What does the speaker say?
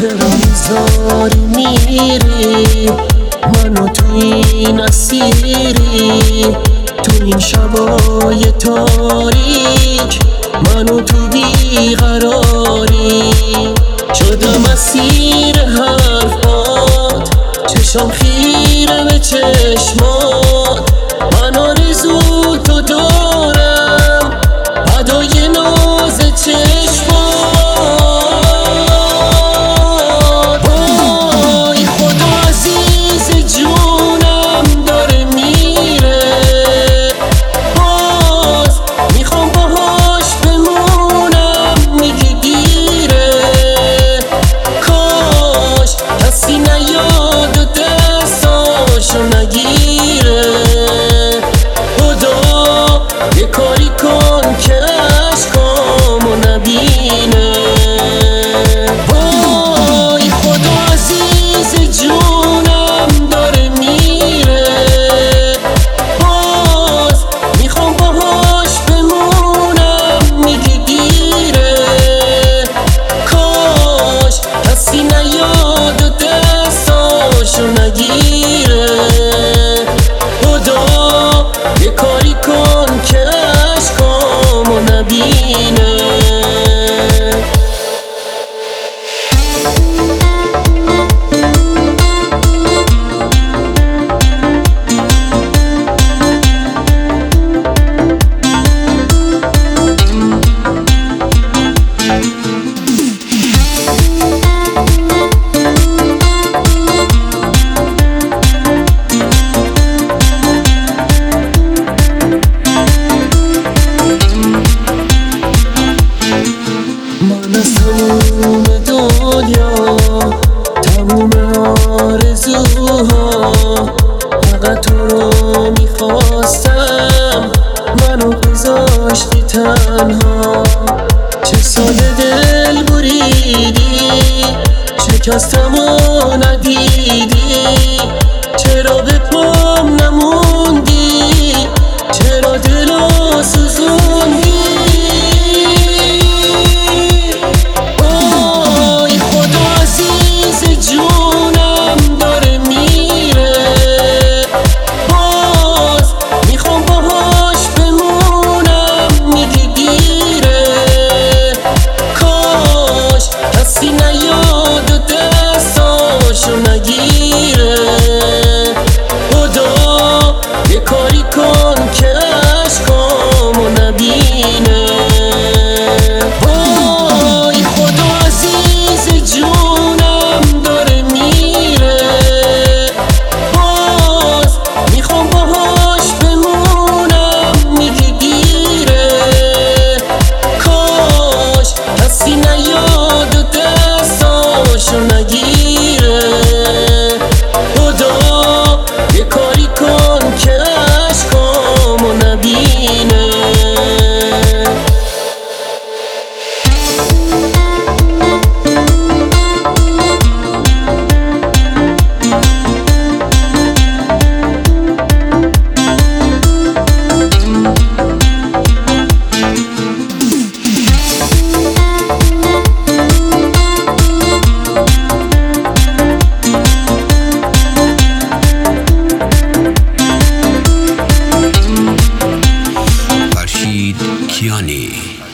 چرا میذاری میری منو تو این اسیری، تو این شبای تاریک منو تو بیقراری. شدم اسیر حرفات، چشم خیره به چشمات، من آرزو تو دارم ادای ناز چشمات. وای خدا عزیز جونم داره میره، باز میخوام باهاش بمونم میگه دیره. کاش کسی نیاد و دستاشو نگیره. خدا یه کاری کن که عشقامو نبینه. وای خدا عزیز جونم داره میره، باز میخوام باهاش بمونم میگه دیره. کاش کسی نیاد و دستاشو نگیره. خدا یه کاری کن که عشقامو نبینه. من از تموم دنیا، تموم آرزوها، فقط تو رو میخواستم، منو گذاشتی تنها. چه ساده دل بریدی، شکستم و ندیدی. چرا به پام نموندی، چرا دلو سوزوندی. جونم داره میره، باز میخوام باهاش بمونم میگه دیره. کاش کسی نیاد و دستاشو نگیره. خدا یه کاری کن که عشقامو نبینه. وای خدا عزیز جونم داره میره، باز میخوام باهاش بمونم میگه دیره. کاش کسی نیاد و دستاشو نگیره. خدا یه کاری کن که عشقامو نبینه. Kiani.